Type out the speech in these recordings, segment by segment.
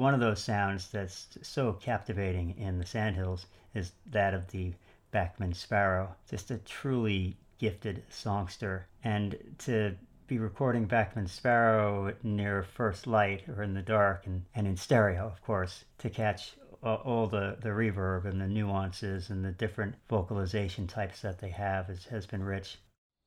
one of those sounds that's so captivating in the Sandhills is that of the Bachman sparrow. Just a truly gifted songster. And to be recording Bachman sparrow near first light or in the dark and in stereo, of course, to catch all the reverb and the nuances and the different vocalization types that they have has been rich.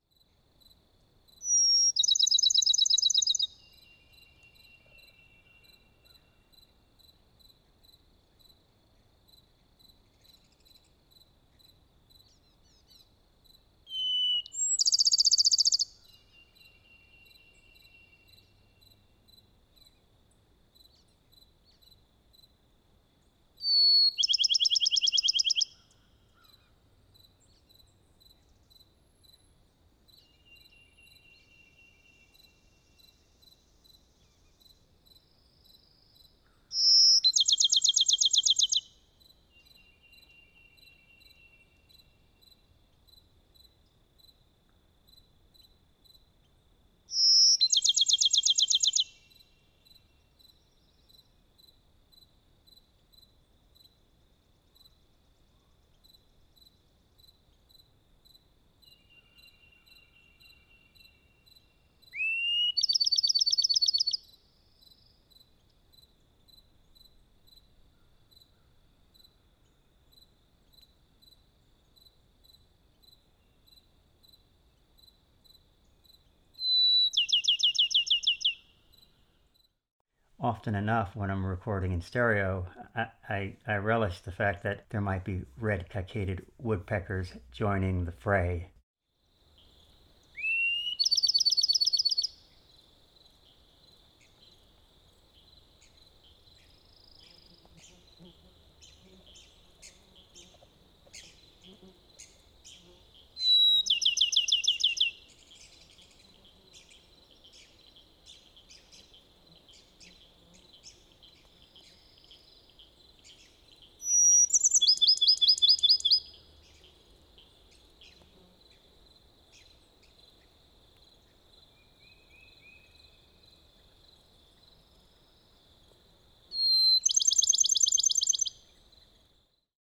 Often enough, when I'm recording in stereo, I relish the fact that there might be red cockaded woodpeckers joining the fray.